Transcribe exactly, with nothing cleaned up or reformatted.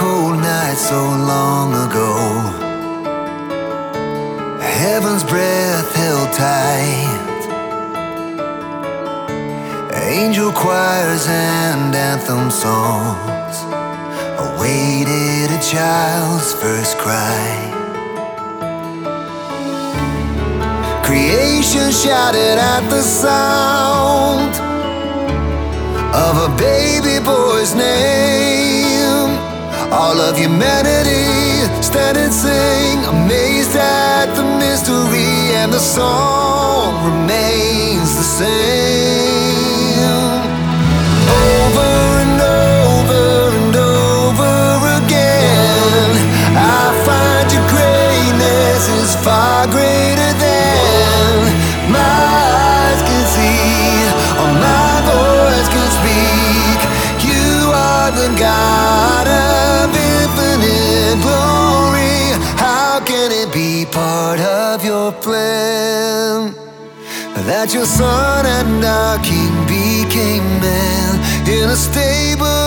cold night so long ago, heaven's breath held tight, angel choirs and anthem songs awaited a child's first cry. Creation shouted at the sound of a baby boy's name. All of humanity stand and sing, amazed at the mystery, and the song remains the same. Over and over and over again, I find your greatness is far greater than my eyes can see or my voice can speak. You are the God of infinite glory. How can it be part of your plan that your son and our king became man in a stable